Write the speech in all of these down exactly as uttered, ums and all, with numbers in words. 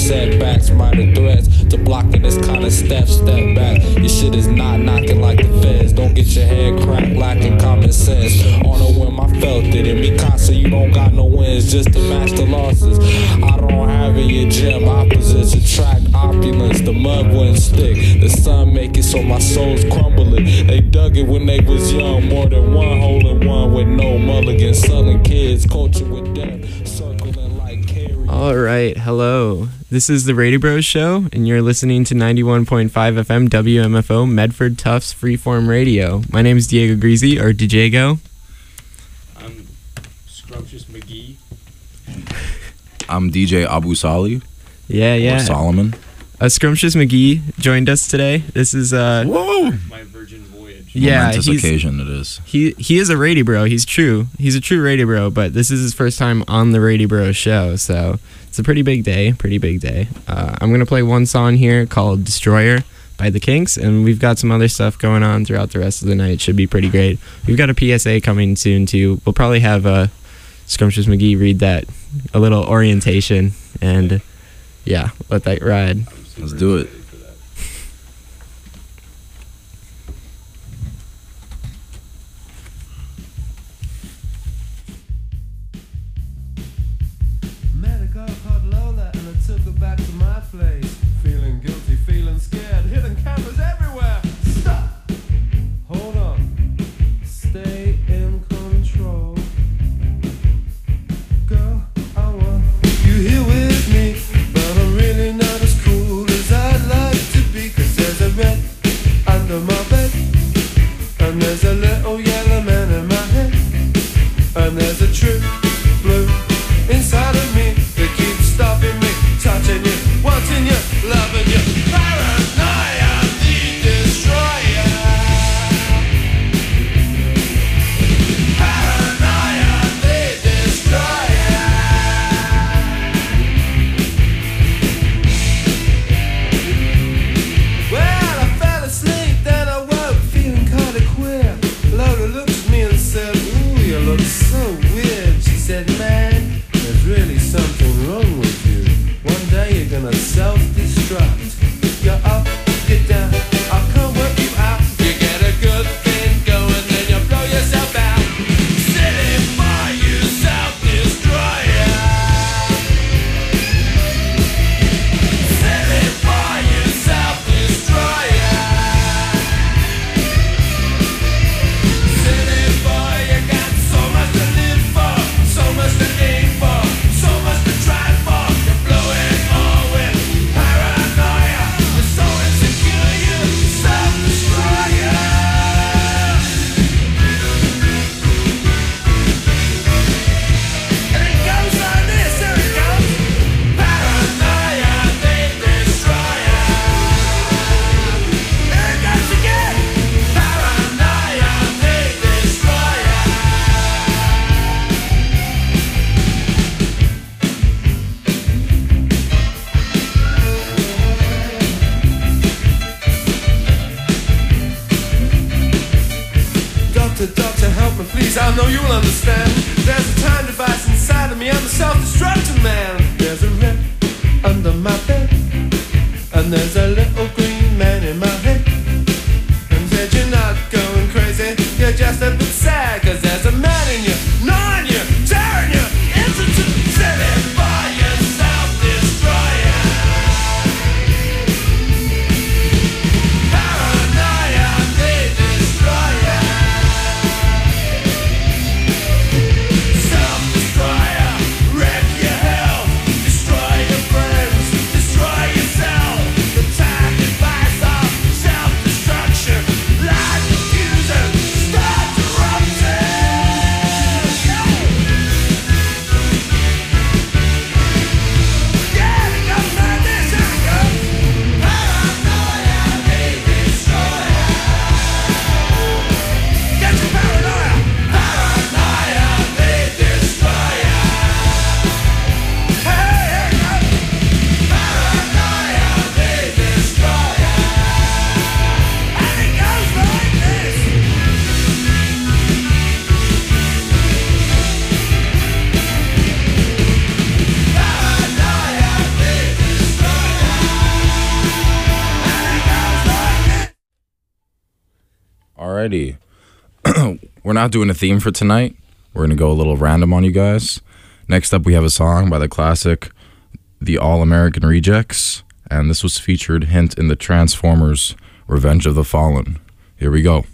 setbacks, minor threats to blocking this kind of step, step back. Your shit is not knocking like the feds. Don't get your head cracked lacking common sense. On a whim, I felt it. In Mikasa, you don't got no wins, just to match the losses. I don't have in your gym. Opposites attract opulence. The mud wouldn't stick. The sun make it so my soul's crumbling. They dug it when they was young. More than one hole in one with no mulligan. Selling kids, culture with death. Circling like Carrie. All right, hello. This is the Radio Bros Show, and you're listening to ninety-one point five F M W M F O Medford Tufts Freeform Radio. My name is Diego Greasy, or DJgo. I'm Scrumptious McGee. I'm D J Abu Sali. Yeah, yeah. Or Solomon. Uh, Scrumptious McGee joined us today. This is uh. Whoa! My virgin voyage. Yeah, Momentous he's, occasion it is. He he is a Radio Bro. He's true. He's a true Radio Bro, but this is his first time on the Radio Bro show, so it's a pretty big day. Pretty big day. Uh, I'm gonna play one song here called "Destroyer" by the Kinks, and we've got some other stuff going on throughout the rest of the night. Should be pretty great. We've got a P S A coming soon too. We'll probably have uh, Scrumptious McGee read that, a little orientation, and yeah, let that ride. Let's do it. Met a girl called Lola and I took her back to my place. Feeling guilty, feeling scared, hidden cameras everywhere. Stop! Hold on. Stay in control. Girl, I want you here with me, but I'm really not as cool as I'd like to be. Cause there's a red under my bed, and there's a little yellow man in my head, and there's a true blue inside of me that keeps stopping me, touching you, wanting you, loving you. Paranoia, the destroyer. Paranoia, the destroyer. Well, I fell asleep, then I woke feeling kinda queer. Lola looked at me and said, ooh, you look so weird. She said, man, there's really something wrong with you. One day you're gonna self-destruct. You're up, you're down, I can't work you out. You get a good thing going, then you blow yourself out. Sitting by you, self-destroyer. Sitting by you, self-destroyer. Sitting by you, got so much to live for, so much to aim for, so much to try for. You're blowing all with paranoia. You're so insecure, you self-destroyer. And it goes like this, here it goes. Paranoia, the destroyer. Here it goes again. Paranoia, the destroyer. Doctor, doctor, help me please, I know you'll understand. There's a time device inside of me, I'm a self-destructing man. There's a red under my bed, and there's a little green man in my head. And said you're not going crazy, you're just a bit sad. Cause there's a man in you, gnawing you, tearing you into two. Sitting by your self-destroyer. Paranoia, the destroyer. Self-destroyer, wreck your health, destroy your friends, destroy yourself. The time device of self-destruction, life confusion, start to run. Alrighty. We're not doing a theme for tonight. We're going to go a little random on you guys. Next up, we have a song by the classic The All-American Rejects. And this was featured, hint, in the Transformers Revenge of the Fallen. Here we go.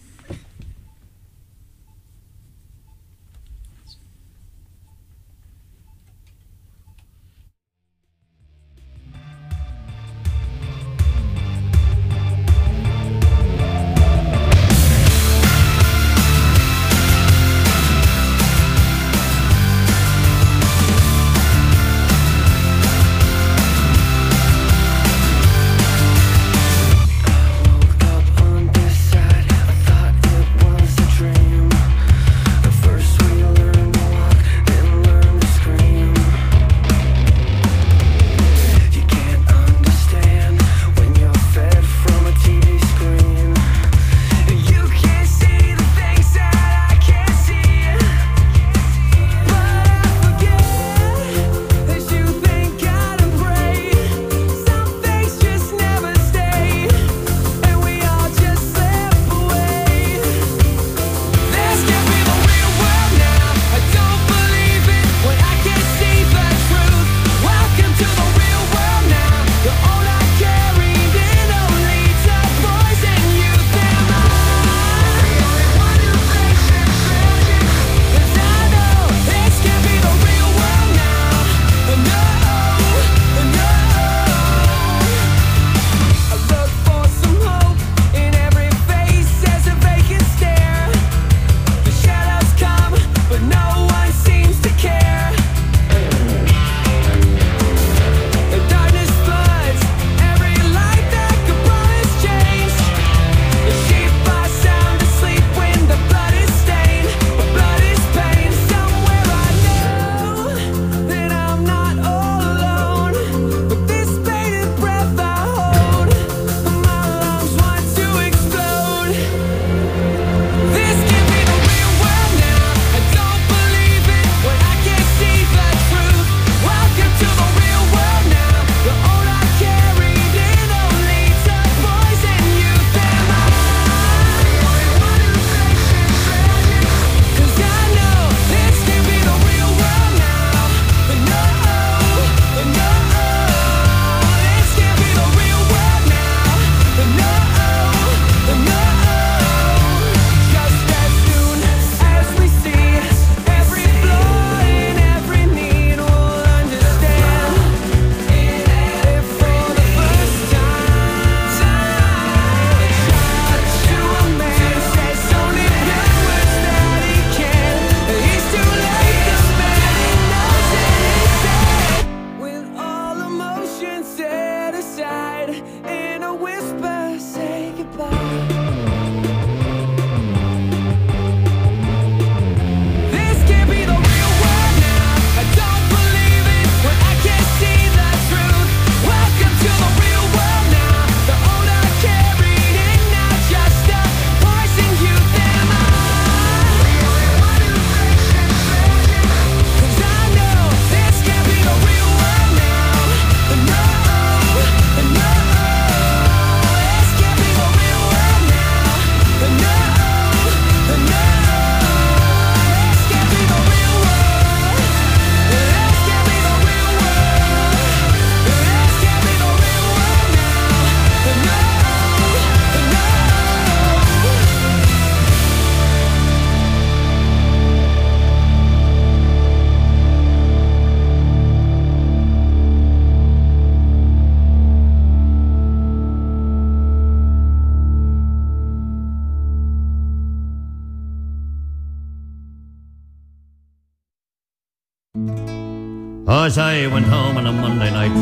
As I went home on a Monday night,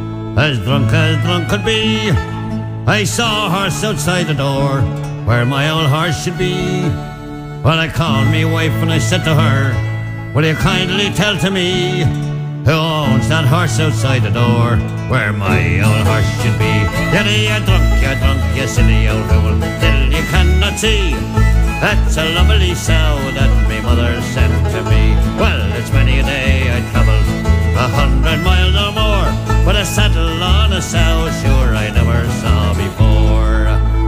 as drunk as drunk could be, I saw a horse outside the door, where my old horse should be. Well, I called me wife and I said to her, will you kindly tell to me, who owns that horse outside the door, where my old horse should be? Yaddy, you drunk, you drunk, you silly old fool, till you cannot see. That's a lovely sow that me mother sent to me. Well, it's many a day I travelled a hundred miles or more, but a saddle on a sow, sure I never saw before.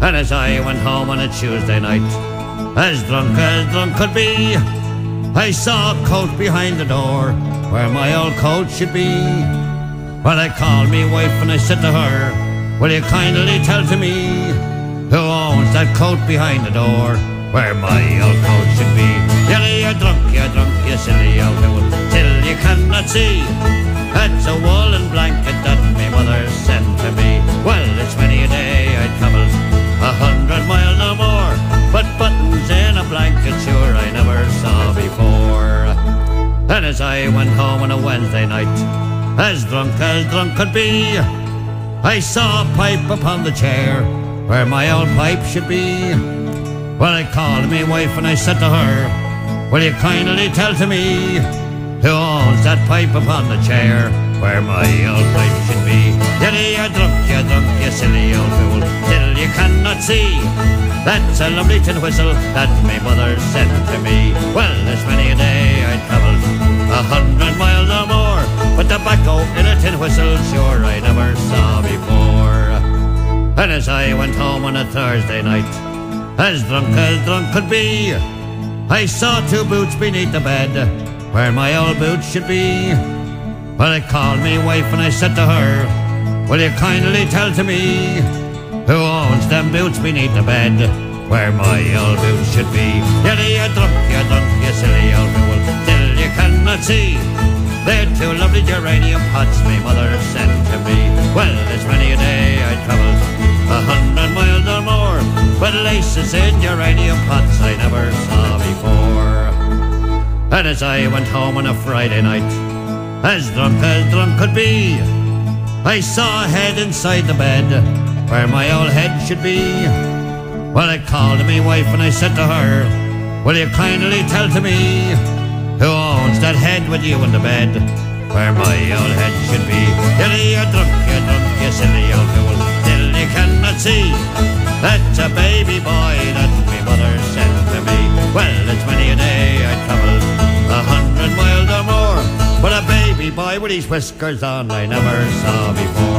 And as I went home on a Tuesday night, as drunk as drunk could be, I saw a coat behind the door where my old coat should be. Well, I called me wife and I said to her, will you kindly tell to me who owns that coat behind the door where my old coat should be? Yeah, you're drunk, you're drunk, you silly old fool, till you cannot see. That's a woolen blanket that my mother sent to me. Well, it's many a day I'd travelled a hundred mile no more, but buttons in a blanket sure I never saw before. And as I went home on a Wednesday night, as drunk as drunk could be, I saw a pipe upon the chair where my old pipe should be. Well, I called me wife and I said to her, will you kindly tell to me who owns that pipe upon the chair where my old pipe should be? Yeah, you're drunk, you're drunk, you silly old fool, till you cannot see. That's a lovely tin whistle that my mother sent to me. Well, there's many a day I travelled a hundred miles or more, but tobacco in a tin whistle sure I never saw before. And as I went home on a Thursday night, as drunk as drunk could be, I saw two boots beneath the bed where my old boots should be. Well, I called me wife and I said to her, will you kindly tell to me who owns them boots beneath the bed where my old boots should be? Yeah, you're drunk, you're drunk, you silly old fool, till you cannot see. They're two lovely geranium pots my mother sent to me. Well, there's many a day I travelled a hundred miles or more, but laces in geranium pots I never saw before. And as I went home on a Friday night, as drunk as drunk could be, I saw a head inside the bed where my old head should be. Well, I called me wife and I said to her, will you kindly tell to me who owns that head with you in the bed where my old head should be? Yeah, you're drunk, you're drunk, you silly old fool, till you cannot see. That's a baby boy that my mother sent to me. Well, it's many a day I travelled a hundred miles or more, but a baby boy with his whiskers on I never saw before.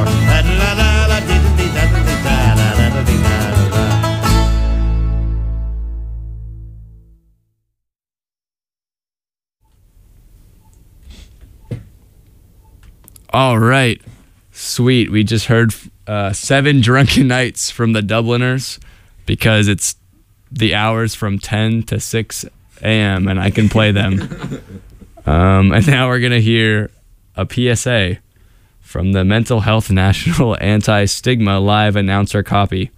All right. Sweet. We just heard uh, Seven Drunken Nights from the Dubliners because it's the hours from ten to six a.m. and I can play them. um, and now we're going to hear a P S A from the Mental Health National Anti-Stigma live announcer copy.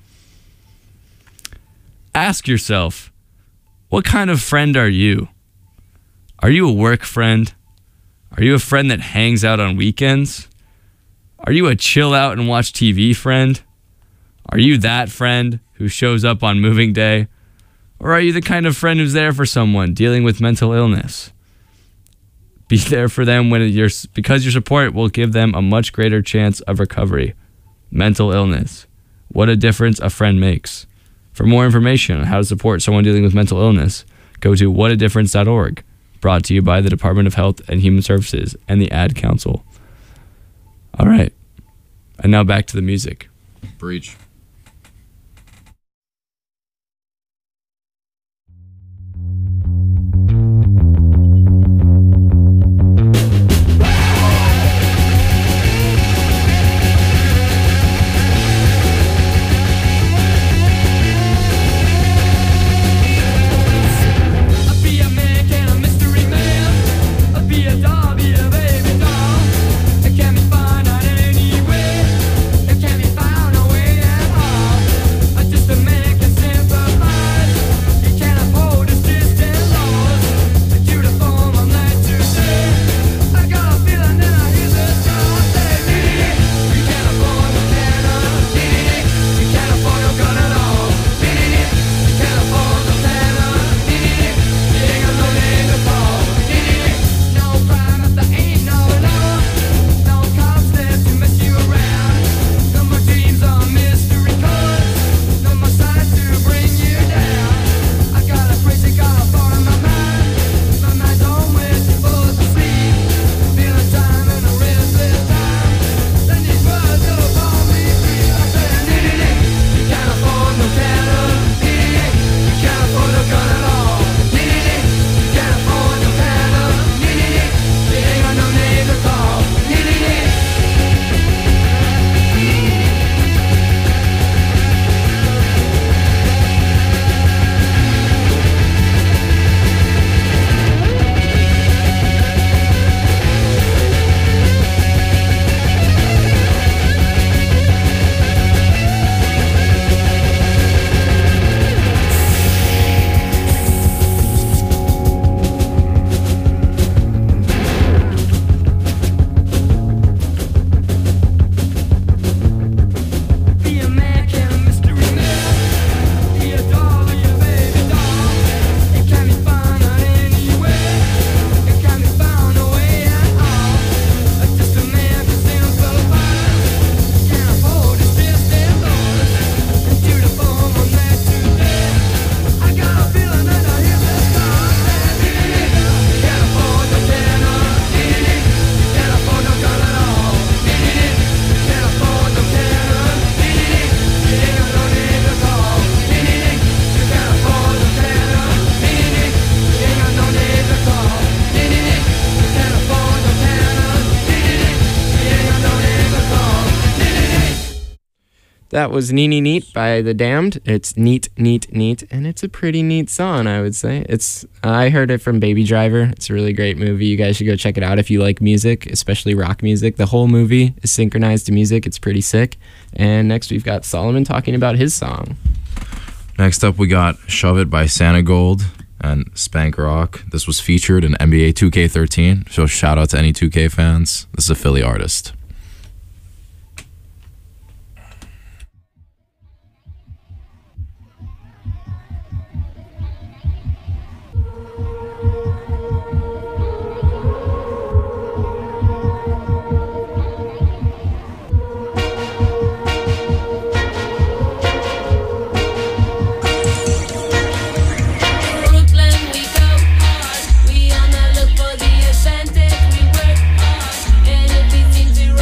Ask yourself, what kind of friend are you? Are you a work friend? Are you a friend that hangs out on weekends? Are you a chill out and watch T V friend? Are you that friend who shows up on moving day? Or are you the kind of friend who's there for someone dealing with mental illness? Be there for them when you're, because your support will give them a much greater chance of recovery. Mental illness. What a difference a friend makes. For more information on how to support someone dealing with mental illness, go to what a difference dot org. Brought to you by the Department of Health and Human Services and the Ad Council. All right. And now back to the music. Breach. It can be found out in any way. It can be found a way. That was Neeny Neat by The Damned. It's neat, neat, neat, and it's a pretty neat song, I would say. It's I heard it from Baby Driver. It's a really great movie. You guys should go check it out if you like music, especially rock music. The whole movie is synchronized to music. It's pretty sick. And next we've got Solomon talking about his song. Next up, we got Shove It by Santa Gold and Spank Rock. This was featured in N B A two K thirteen, so shout out to any two K fans. This is a Philly artist. We on the look for the authentic. We work hard, and if it seems to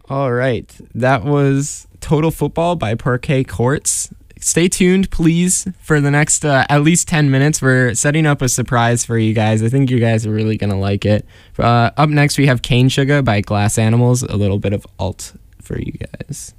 All right. That was Total Football by Parquet Courts. Stay tuned, please, for the next uh, at least ten minutes. We're setting up a surprise for you guys. I think you guys are really going to like it. Uh, up next, we have Cane Sugar by Glass Animals, a little bit of alt for you guys.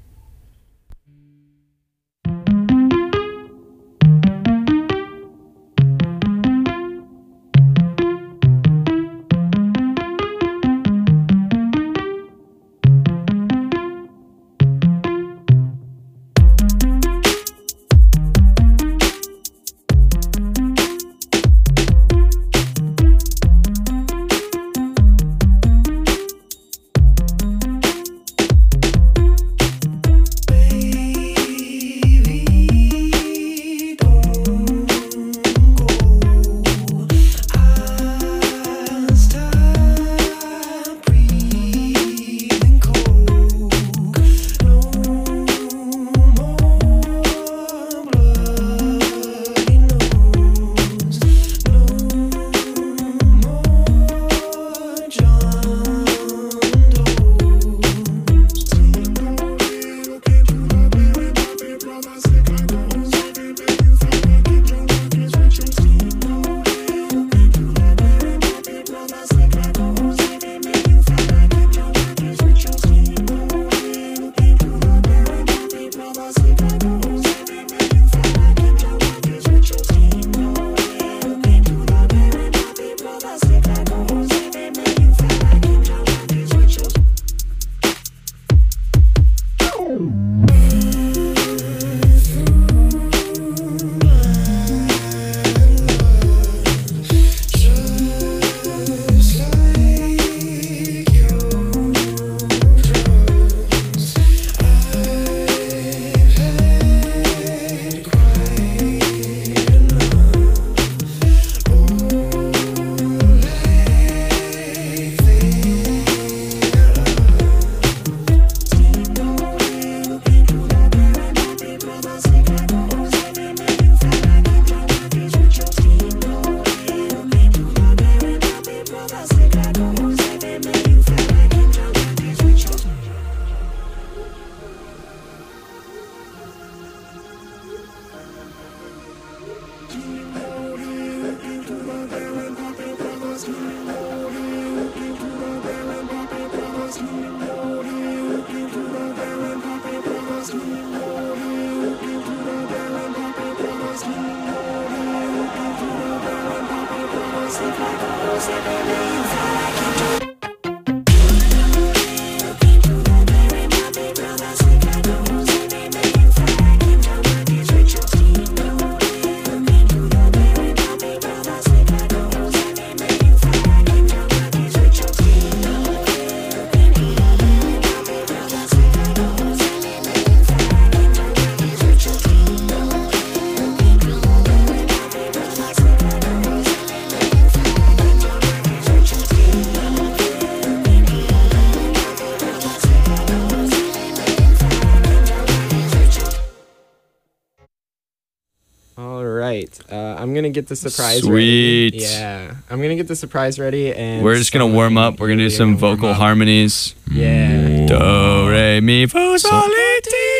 Uh, I'm gonna get the surprise Sweet. ready. Yeah, I'm gonna get the surprise ready, and we're just gonna warm up. We're gonna do some vocal harmonies. Yeah. Do re mi fa sol la ti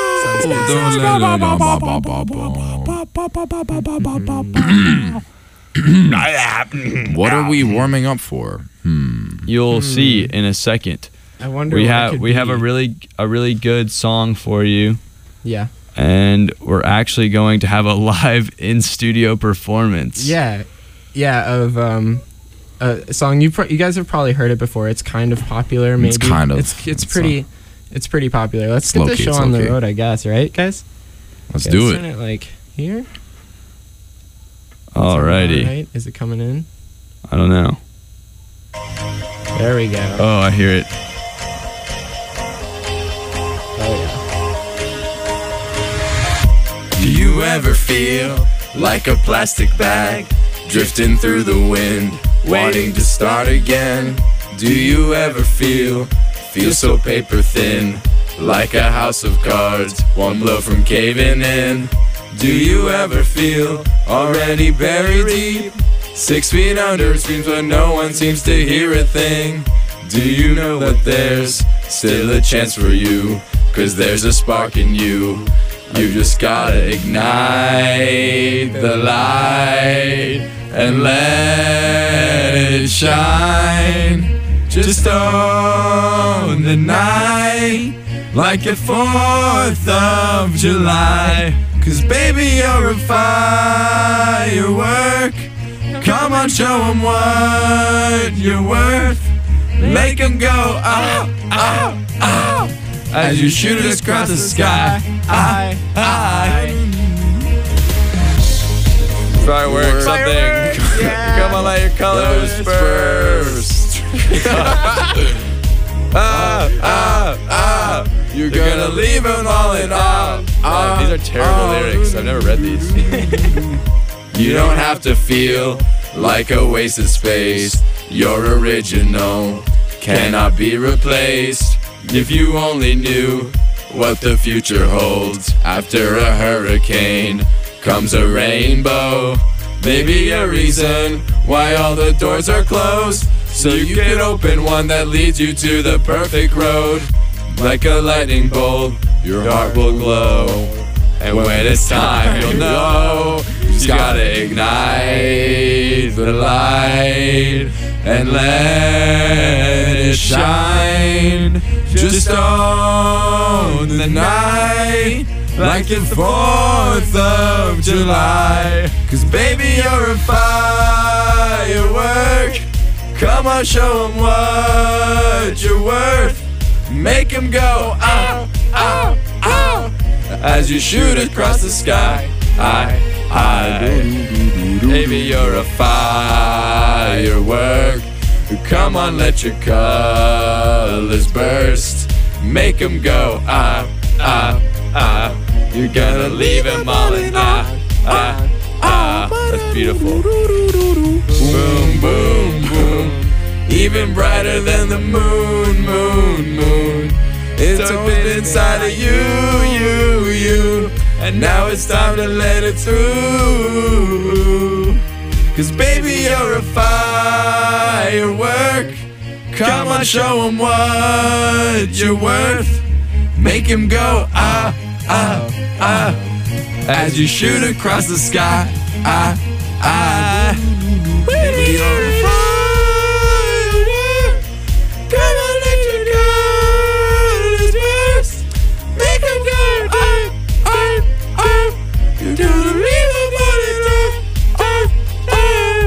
do. What are we warming up for? Hmm. You'll hmm. see in a second. I wonder. We what have it could we be. have a really a really good song for you. Yeah. And we're actually going to have a live in-studio performance. Yeah, yeah, of um, a song you pro- you guys have probably heard it before. It's kind of popular, maybe. It's kind of. It's it's, it's pretty, a, it's pretty popular. Let's it's get low-key, the show it's on the low-key. road, I guess. Right, guys? Let's Okay, do let's it. turn it like here. Alrighty. Right? Is it coming in? I don't know. There we go. Oh, I hear it. Oh yeah. Do you ever feel like a plastic bag drifting through the wind, wanting to start again? Do you ever feel, feel so paper thin, like a house of cards, one blow from caving in? Do you ever feel already buried deep, six feet under, screams but no one seems to hear a thing? Do you know that there's still a chance for you? Cause there's a spark in you. You just gotta ignite the light and let it shine. Just own the night like a fourth of July. Cause baby, you're a firework. Come on, show 'em what you're worth. Make 'em go, oh, oh, oh, as you shoot us across the sky. I, I. Fireworks, something. Yeah. Come on, let your colors burst. Ah, ah, ah. You're gonna leave them all in awe. Uh, these are terrible lyrics. I've never read these. You don't have to feel like a wasted space. You're original, cannot be replaced. If you only knew what the future holds. After a hurricane comes a rainbow. Maybe a reason why all the doors are closed. So you can open one that leads you to the perfect road. Like a lightning bolt, your heart will glow. And when it's time, you'll know. You just gotta ignite the light and let it shine. Just own the night like the fourth of July. Cause baby, you're a firework. Come on, show 'em what you're worth. Make 'em go, ow, ow, ow, as you shoot across the sky. I, I, baby, you're a firework. Come on, let your colors burst. Make 'em go, ah, ah, ah. You're gonna leave 'em all in ah, ah, ah. That's beautiful. Boom, boom, boom. Even brighter than the moon, moon, moon. It's open inside of you, you, you. And now it's time to let it through. Cause baby, you're a firework. Come on, show 'em what you're worth. Make 'em go, ah, ah, ah, as you shoot across the sky. Ah, ah, baby, you're a firework. Come on, let your colors burst. Make 'em go, ah, ah, ah. You're gonna leave 'em on it, ah, ah, ah.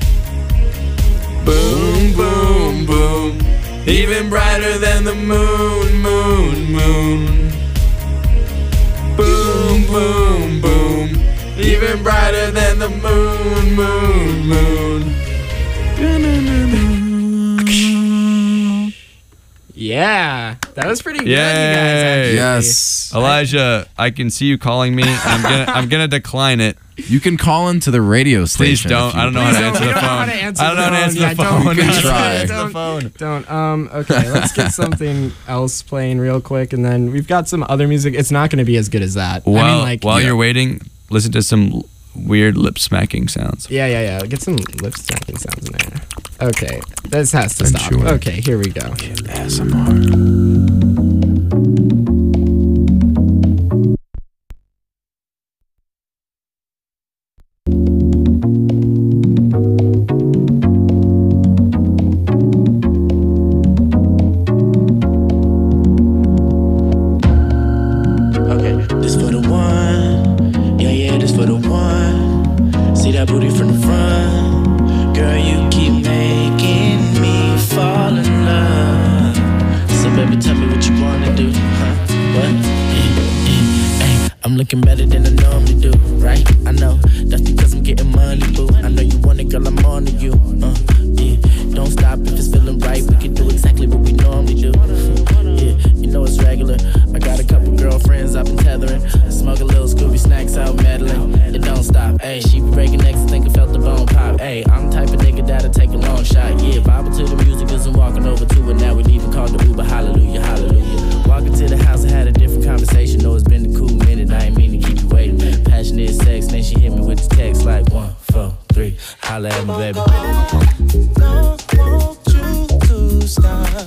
Boom, boom, boom. Even brighter than the moon, moon, moon. Boom, boom, boom. Even brighter than the moon, moon, moon. Yeah, that was pretty good, you Yay. guys. Actually. Yes. Elijah, I can see you calling me. I'm gonna I'm gonna decline it. You can call into the radio Please station. don't. if you I don't know how Please to don't. answer We the don't know phone. how to answer I don't know how to the answer phone. the Yeah, phone. don't. You can try. Answer the Don't. phone. Don't. Um. Okay, let's get something else playing real quick, and then we've got some other music. It's not going to be as good as that. While, I mean, like, while yeah. you're waiting, listen to some weird lip smacking sounds. Yeah, yeah, yeah. Get some lip smacking sounds in there. Okay, this has to stop. Enjoy. Okay, here we go. A S M R. Okay, this for the one. Yeah, yeah, this for the one. See that booty from the front. Girl, you keep making me fall in love. So baby, tell me what you wanna do, huh? What? Yeah, yeah. Ay, I'm looking better than I normally do, right? I know, that's because I'm getting money, boo. I know you want it, girl, I'm on to you, uh, yeah. Don't stop if it's feeling right, we can do exactly what we normally do. Yeah, you know it's regular. I got a couple girlfriends I've been tethering. Smoke a little Scooby snacks out meddling. It don't stop, ayy. She be breaking necks and think I felt the bone pop, ayy. I'm the type of nigga that'll take a long shot, yeah. Bible to the music cause I'm walking over to it. Now we leaving, called the Uber, hallelujah, hallelujah. Walking to the house, I had a different conversation. Know it's been a cool minute, I ain't mean to keep you waiting. Passionate sex, then she hit me with the text like one, four, three. Holla at me, baby. Don't want you to stop.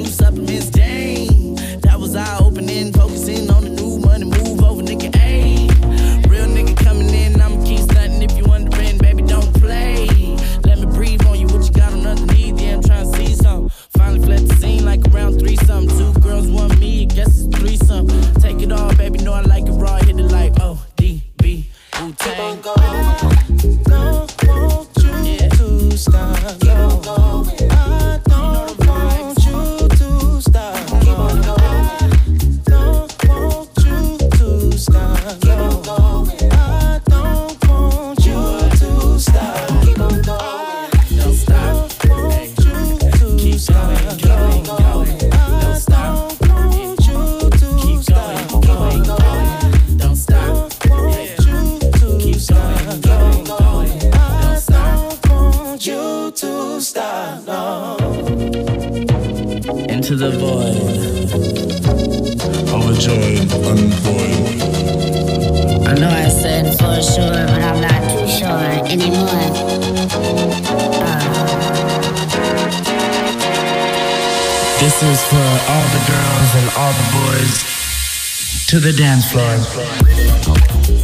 supplements, dang. That was eye-opening, focusing on the new money, move over, nigga, ayy. Real nigga coming in, I'ma keep stunting. If you wondering, baby, don't play. Let me breathe on you, what you got on underneath, yeah, I'm trying to see something. Finally fled the scene like around three something. Two girls, one me, I guess it's three something. Take it all, baby, know I like it raw, hit it like O D B, Wu-Tang. Don't want you Yeah. to stop. Keep on going. I don't want you to stop. Keep on going. Don't want you to stop. Keep on going. I don't want you to stop. Keep on going. Don't stop. Don't want you to Keep stop. going, going, going. Don't stop. Don't want you to Keep stop. going, going, going. Don't stop. Want you to Keep stop. going, going, going. Don't stop. Want you to stop. No. Into the void. Overjoyed, unvoid. I know I said for sure, but I'm not too sure anymore. Uh, This is for all the girls and all the boys to the dance floor.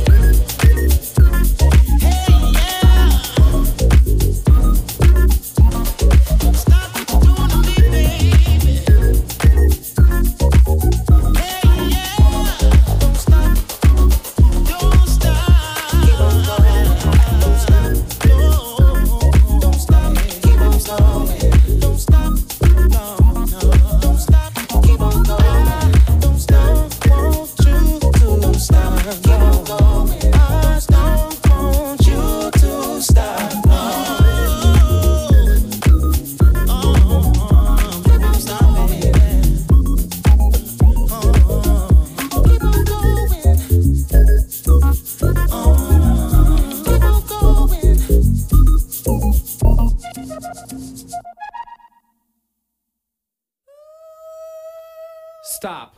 Stop.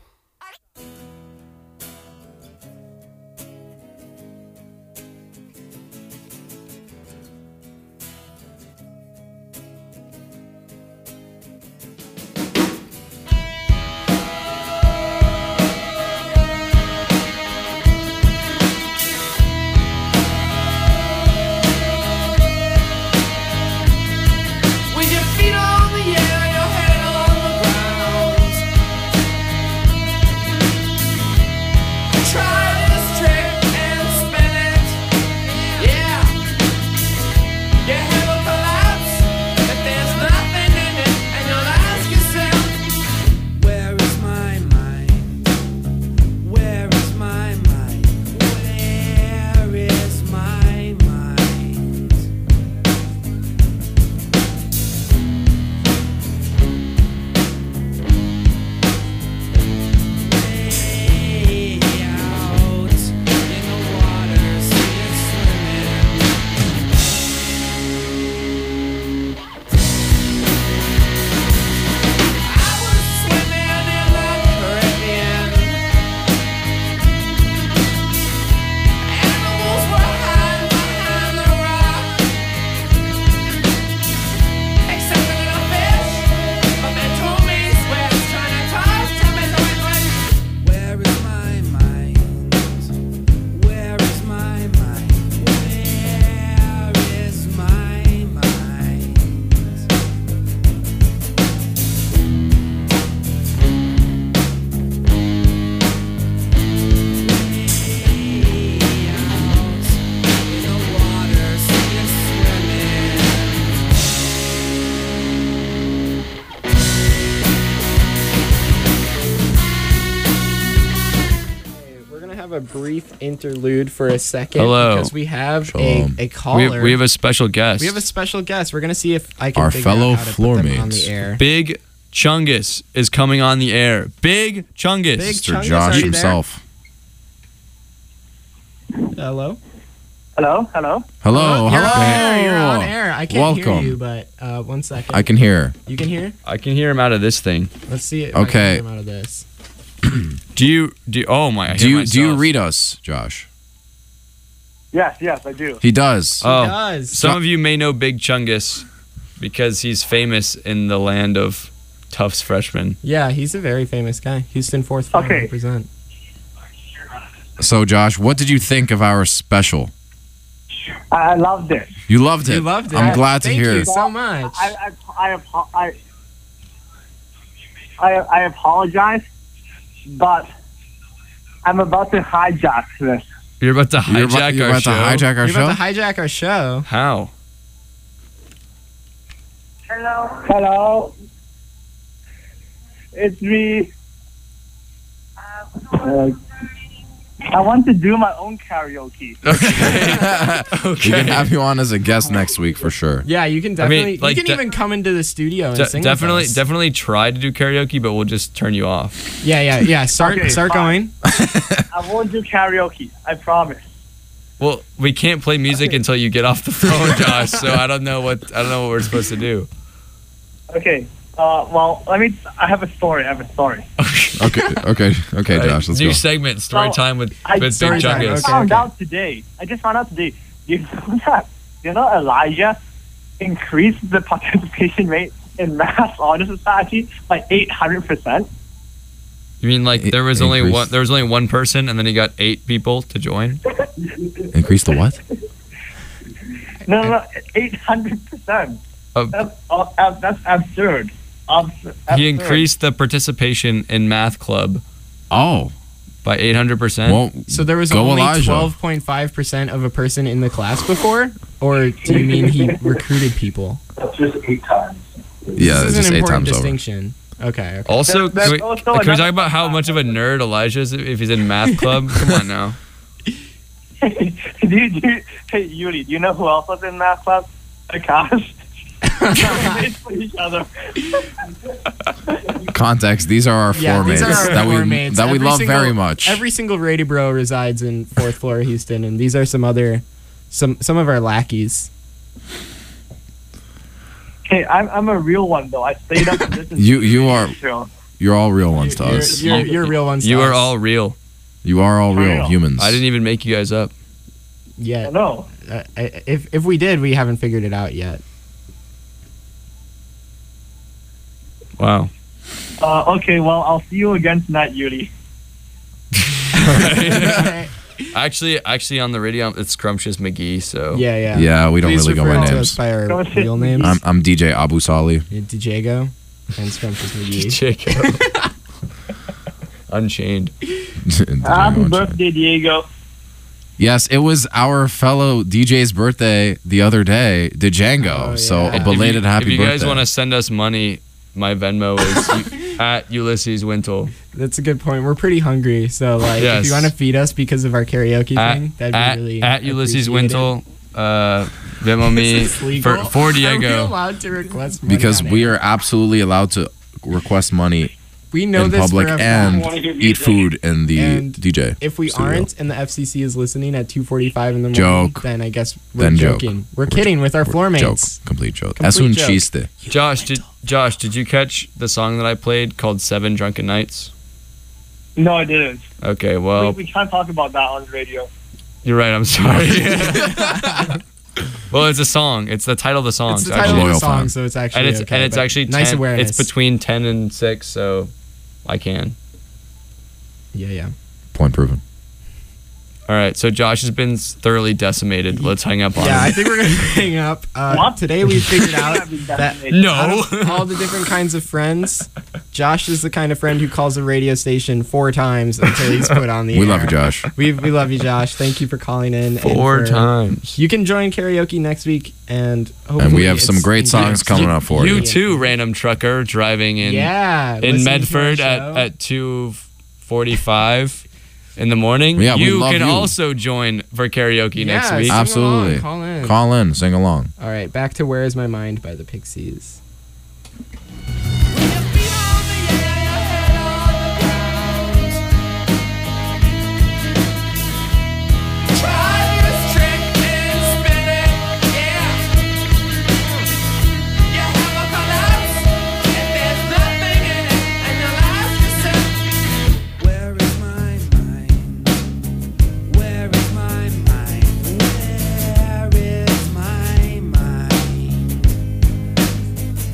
With your feet on the air, your head on the ground. Try this trick and spin it. Yeah. Your head will collapse, but there's nothing in it, and you'll ask yourself, where is my mind? Where is my mind? Where is my mind? Way out in the water, see it swimming. I was swimming in the Caribbean. Animals were hiding behind the rock, except for little fish. But they told me swears trying to toss to me, so I went, where is my mind? Where is my mind? Where is my mind? Way out in the water, see it swimming. We're gonna have a brief interlude for a second Hello. because we have Shalom. a, a We caller. have, we have a special guest. We have a special guest. We're gonna see if I can Our figure fellow out how to floor put them on mates. the air. Big Chungus is coming on the air. Big Chungus. Big Mister Chungus, Josh are you there? himself. Hello. Hello, hello. Hello. You're how- on air. You're on air. I can't hear Welcome. you, but uh, one second. I can hear. You can hear? I can hear him out of this thing. Let's see if I can Okay. hear him out of this. Do you do? You, oh my! I Do hear you do you myself. read us, Josh? Yes, yes, I do. He does. Oh, does. some of you may know Big Chungus because he's famous in the land of Tufts freshman. Yeah, he's a very famous guy. Houston fourth floor Okay. represent. So, Josh, what did you think of our special? I, I loved it. You loved it. You loved it. I'm glad to Thank hear you it. so much. I I I apo- I, I, I apologize, but I'm about to hijack this. You're about to You're hijack about, you're our about show. to hijack our You're show? about to hijack our show. How? Hello. Hello. It's me. Uh, I want to do my own karaoke. Okay. We can have you on as a guest next week for sure. Yeah, you can I mean, definitely. like, you can de- even come into the studio and De- sing. definitely, with us. definitely try to do karaoke, but we'll just turn you off. Yeah, yeah, yeah. Start, Okay, start fine. going. I won't do karaoke. I promise. Well, we can't play music until you get off the phone, Josh. So I don't know what I don't know what we're supposed to do. Okay. Uh, well, let me. I have a story. I have a story. Okay, okay, okay, All right, Josh, let's new go. segment, story So, time with I- with story Big time, Chungus. I okay. found out today. I just found out today. You know that? You know Elijah increased the participation rate in Mass Honor Society by eight hundred percent. You mean like there was only Increase. one there was only one person and then he got eight people to join? Increase the what? No, no, no, eight hundred percent. Uh, That's uh, uh, that's absurd. Abs- absurd. He increased the participation in math club Oh, by eight hundred percent. well, So there was go only Elijah. twelve point five percent of a person in the class before, or do you mean he recruited people? That's just eight times. Yeah, this it's is just an eight important times over. distinction. Okay, okay. Also, There's- can we, there's also can we talk another- about how much of a nerd Elijah is if he's in math club? Come on now. do you, do you, hey, Yuri, do you know who else was in math club? Akash. It's for each other. Context: these are our Yeah, floor these mates are our that floor we mates. that we Every love single- very much. Every single Radio Bro resides in fourth floor Houston, and these are some other, some some of our lackeys. Hey, I'm I'm a real one though. I stayed up and listened. You- to you the are- show. You're all real ones to You're, us. you're, you're real ones. to You are us. all real. You are all real Real. humans. I didn't even make you guys up. Yeah. No. Uh, I- if if we did, we haven't figured it out yet. Wow. Uh, okay, well, I'll see you again tonight, Yuri. Actually, actually on the radio it's Scrumptious McGee. So Yeah, yeah. Yeah, we don't Please really go refer by to names. us by our Don't say- real names. I'm I'm D J Abu Sali. Diego and Scrumptious McGee. Jacob. Unchained. Happy birthday, Diego. Yes, it was our fellow D J's birthday the other day, Django. Oh, So yeah. a belated if you, happy If you birthday. guys want to send us money, my Venmo is u- at Ulysses Wintle. That's a good point. We're pretty hungry, so like, Yes. if you want to feed us because of our karaoke At, thing, that'd at, be really at Ulysses appreciated. Wintle. Uh, Venmo me Is this legal? for, for Are we Diego. allowed to request money because on we air? are absolutely allowed to request money we know in this public for a and fact. eat food in the And D J. If we studio. aren't, and the F C C is listening at two forty-five in the morning, Joke. then I guess we're Then joke. joking. We're, We're kidding with our floor Joke, mates. complete joke. Complete Es un joke. chiste. Josh, did Josh, did you catch the song that I played called Seven Drunken Nights? No, I didn't. Okay, well, we, we can't talk about that on the radio. you're right. I'm sorry. Well, it's a song. It's the title of the song. It's the so title of Loyal the song, fan. so it's actually and it's okay, and it's but actually nice ten, awareness. It's between ten and six, so I can. yeah, yeah. Point proven. All right, so Josh has been thoroughly decimated. Let's hang up on Yeah, I him. think we're gonna hang up. Uh, What? Today we figured out that No. out of all the different kinds of friends, Josh is the kind of friend who calls a radio station four times until he's put on the We air. love you, Josh. We we love you, Josh. Thank you for calling in. and Four for- times. You can join karaoke next week, and hopefully And we have some it's great songs engaging. coming up for you. You too, random trucker driving in Yeah, in listening to our Medford at show. at two forty-five in the morning. Yeah, we you love can you. also join for karaoke next Yeah, week. sing Absolutely. along, call in. Call in, sing along. All right, back to "Where Is My Mind" by the Pixies. Where is my mind? Where is my mind? Where is my mind?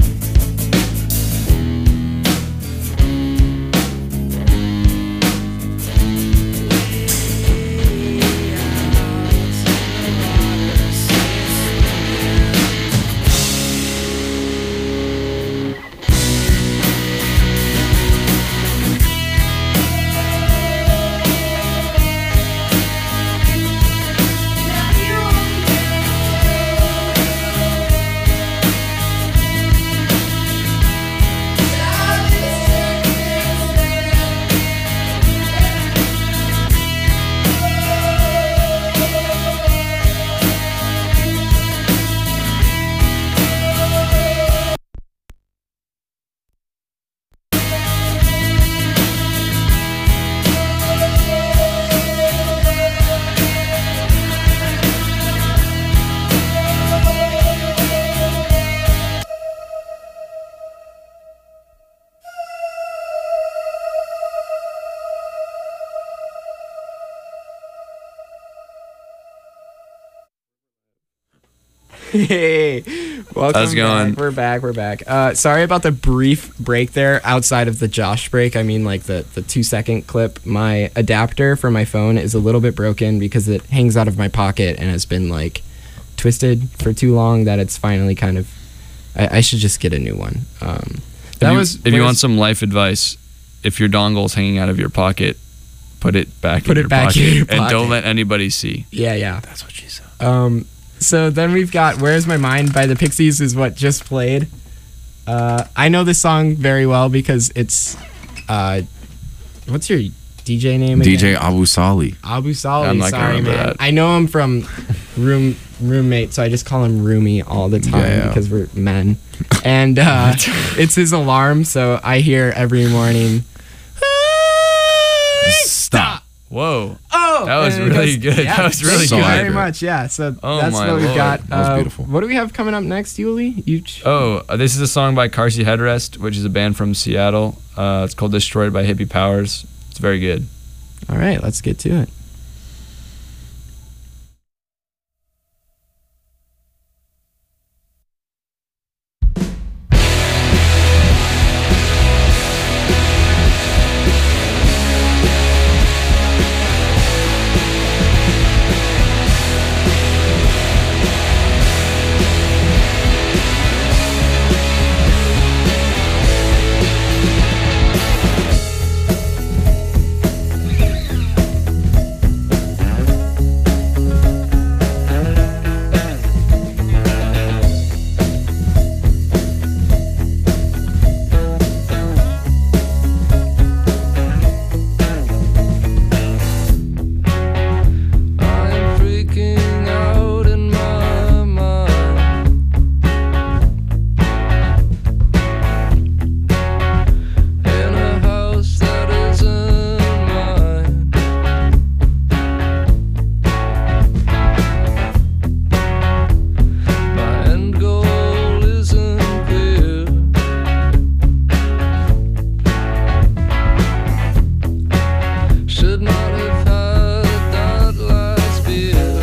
Hey, welcome How's it going? back. We're back. We're back. Uh, sorry about the brief break there. Outside of the Josh break, I mean like the the two second clip. My adapter for my phone is a little bit broken because it hangs out of my pocket and has been like twisted for too long that it's finally kind of. I, I should just get a new one. Um, that if you, was. If you want some life advice, if your dongle's hanging out of your pocket, put it back. Put in it your back pocket, in your and pocket. don't let anybody see. Yeah, yeah. That's what she said. Um, so then we've got "Where's My Mind" by the Pixies is what just played. Uh, I know this song very well because it's, uh, what's your D J name again? D J Abu Sali. Abu Sali. I'm not gonna Sorry, remember man. that. I know him from room roommate, so I just call him Roomy all the time Yeah, yeah. because we're men. And uh, it's his alarm, so I hear every morning. Stop. Whoa. Oh, That was and it really goes- good. yeah, That was really thank you good. very much. Yeah, so Oh that's my what we've Lord. got. That was Uh, beautiful. What do we have coming up next, Yuli? You ch- Oh, uh, this is a song by Carsey Headrest, which is a band from Seattle. Uh, it's called "Destroyed by Hippie Powers." It's very good. All right, let's get to it. I'm freaking out in my mind. In a house that isn't mine. My end goal isn't clear. Should not have had that last beer.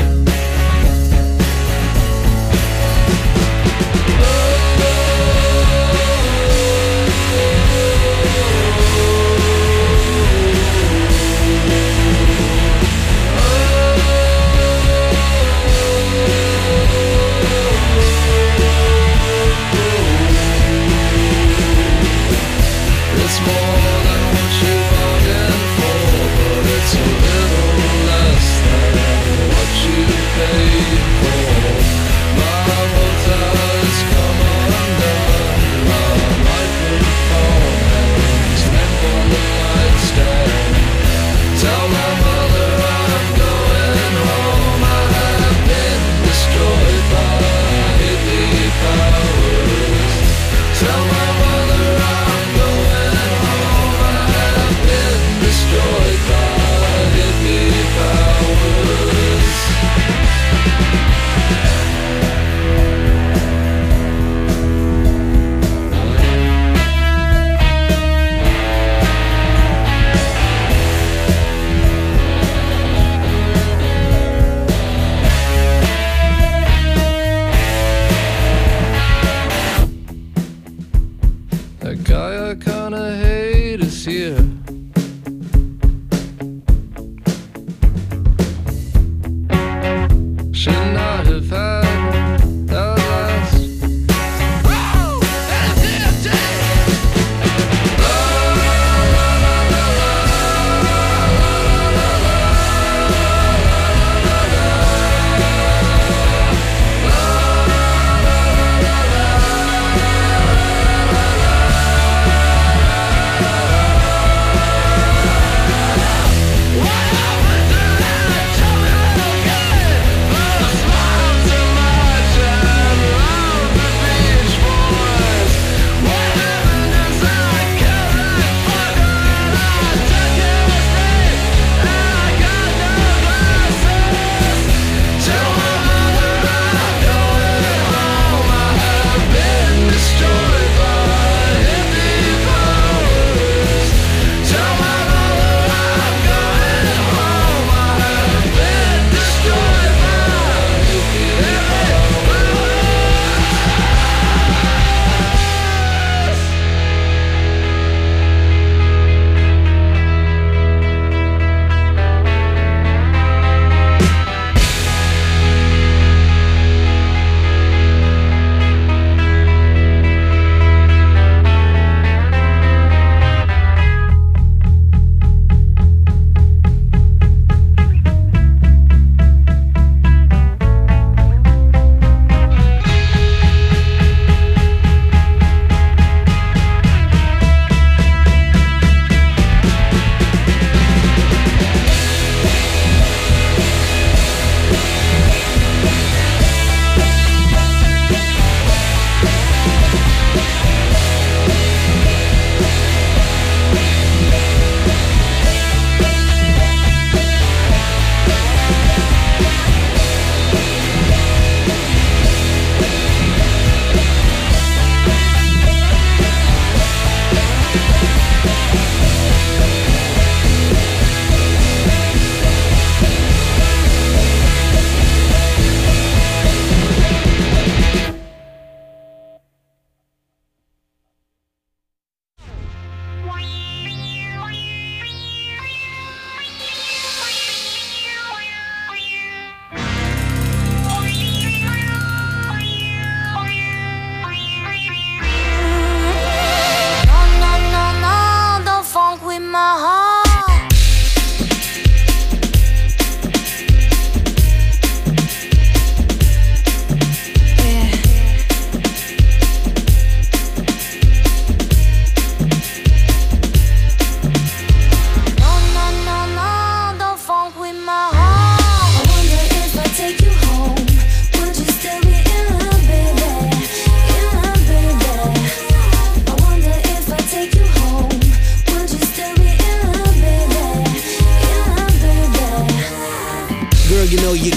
It's more than what you bargained for, but it's a little less than what you paid for. My boat has come undone. My microphone hangs limp on the nightstand. Tell my mother I'm going home. I have been destroyed by hippie powers. Tell my mother I'm going home. I have been destroyed by hippie powers. A guy I kinda hate is here. Should not have had that last.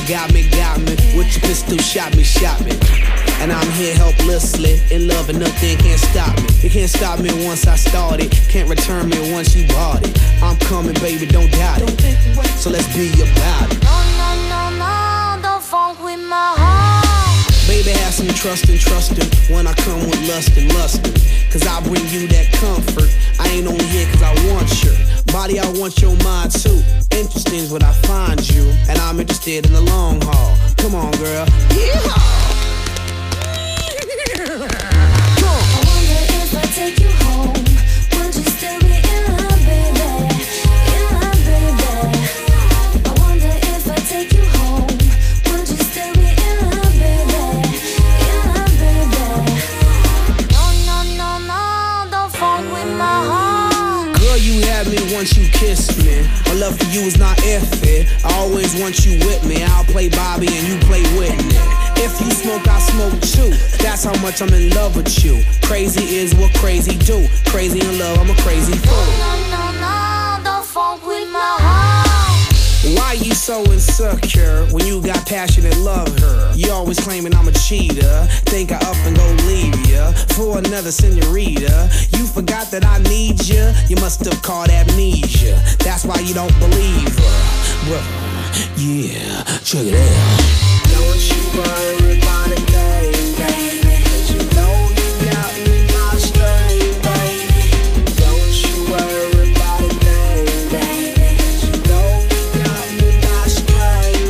got me, got me. With your pistol, shot me, shot me. And I'm here helplessly, in love and nothing can't stop me. You can't stop me once I started, can't return me once you bought it. I'm coming, baby, don't doubt it. So let's be about it. No, no, no, no, don't funk with my heart. Baby, have some trust and trustin' when I come with lust and lustin'. Cause I bring you that comfort. I ain't only here cause I want your body, I want your mind too. Interesting is what I find you, and I'm interested in the long haul. Come on, girl. Yeehaw! I wonder if I take you home, would you still be in love, baby? In love, baby. I wonder if I take you home, would you still be in love, baby? In love, baby. No, no, no, no, don't funk with my heart. Girl, you had me once you kissed me. My love for you is not iffy. I always want you with me. I'll play Bobby and you play Whitney. If you smoke, I smoke too. That's how much I'm in love with you. Crazy is what crazy do. Crazy in love, I'm a crazy fool. No, no, no, don't funk with my heart. Why you so insecure when you got passion and love her? You always claiming I'm a cheater. Think I up and go leave ya for another senorita. You forgot that I need ya. You must have caught amnesia. That's why you don't believe her. Well, yeah, check it out. Don't you worry about a thing, baby. Cause you know you got me my string, baby. Don't you worry about a thing, baby. Cause you know you got me my string,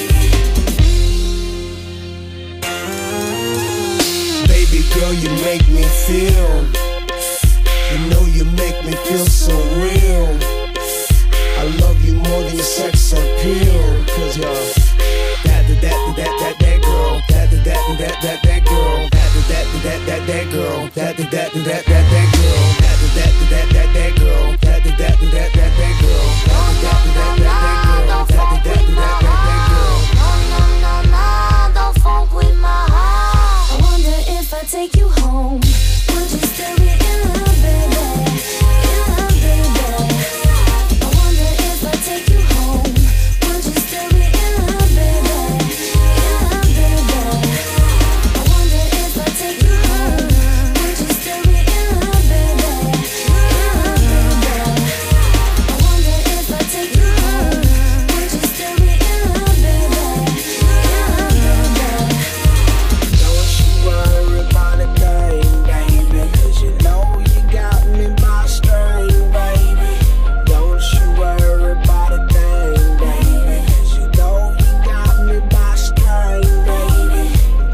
baby. Baby girl, you make me feel. You know you make me feel so real. I love you more than your sex appeal. Cause you're that, that, that, that, that, that girl. That, that, that, that, that, that girl. That, that, that, that, that girl. That, that, that, that, that, that girl. That, that, that, that, that girl. That, that, that, that, that, that girl. That, that, that, that, that girl. That, that, that, that, that girl. No, no, no, no, don't funk with my heart. I wonder if I take you home, would you still be in love, baby? In love, baby. I wonder if I take you home, would you still be in love, baby? In love, baby. I wonder if I take you home, would you still be in love, baby? In love, baby. I wonder if I take you home, would you still be in love, baby? In love, baby. Don't you worry about a thing, baby. Cause you know you got me by string, baby. Don't you worry about a thing, baby. Cause you know you got me by string, baby.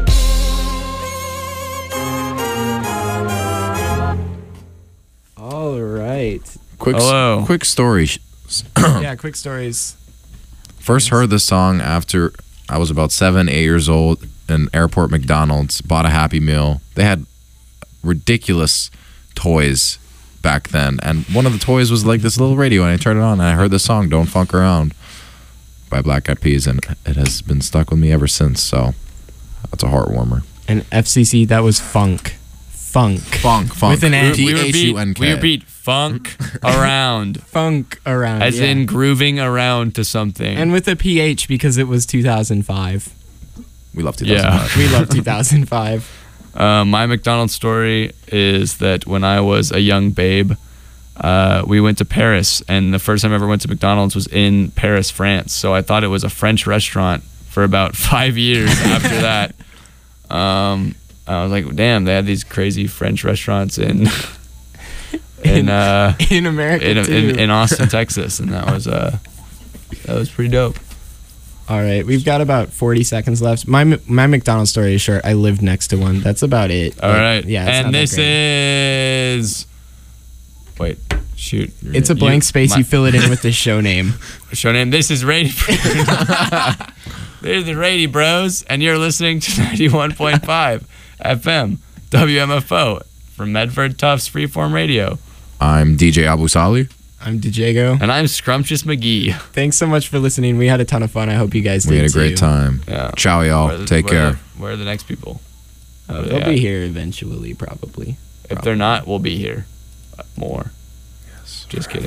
All right. Quick, Hello. quick story. Yeah, quick stories. First heard this song after I was about seven, eight years old in airport McDonald's. Bought a Happy Meal. They had ridiculous toys back then, and one of the toys was like this little radio, and I turned it on, and I heard the song "Don't Funk Around" by Black Eyed Peas, and it has been stuck with me ever since. So that's a heart warmer. And F C C, that was funk. Funk. Funk. Funk. With an N. We T H U N repeat, K. we repeat funk around. Funk around. As yeah. in grooving around to something. And with a P H because it was two thousand five. We love two thousand five. Yeah. We love two thousand five. Uh, my McDonald's story is that when I was a young babe, uh, we went to Paris, and the first time I ever went to McDonald's was in Paris, France. So I thought it was a French restaurant for about five years after that. Um, I was like, damn, they had these crazy French restaurants in in uh, in America in, too. in, in Austin, Texas, and that was uh, that was pretty dope. All right, we've got about forty seconds left. My my McDonald's story is short. I lived next to one. That's about it. All Like, right, yeah. It's not and that this great. is wait, shoot, It's a blank You- space. my- You fill it in with the show name. Show name. This is Rady. There's the Rady Bros, and you're listening to ninety-one point five F M W M F O from Medford Tufts Freeform Radio. I'm D J Abu Sali. I'm DJgo. And I'm Scrumptious McGee. Thanks so much for listening. We had a ton of fun. I hope you guys did We had a too. great time. Yeah. Ciao, y'all. Where are the- Take where are care. the- where are the next people? Oh, They'll yeah. be here eventually, probably. If they're not, we'll be here. Uh, More. Yes. Just kidding.